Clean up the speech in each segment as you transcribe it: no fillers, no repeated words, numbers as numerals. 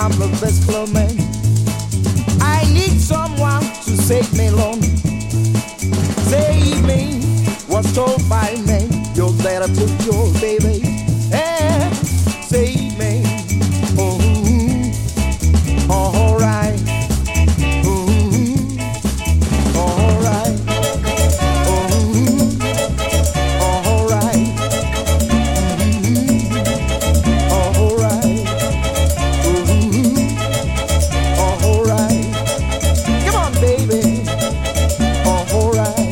I'm the best club man. I need someone to save me, Lord. Save me, was told by me. You better put your baby and save me. Oh, all right. All right. All right. All right. All right. Come on, baby. All right.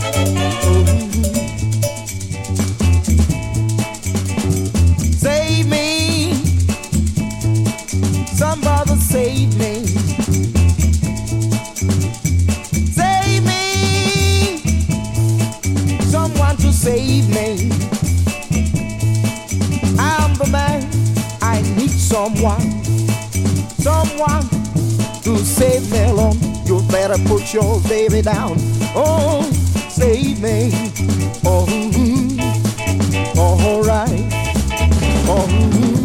Save me. Somebody save me. Save me. Someone to save me. I'm the man. I need someone. Someone to save me, Lord. You better put your baby down. Oh, save me. Oh, all right. Oh.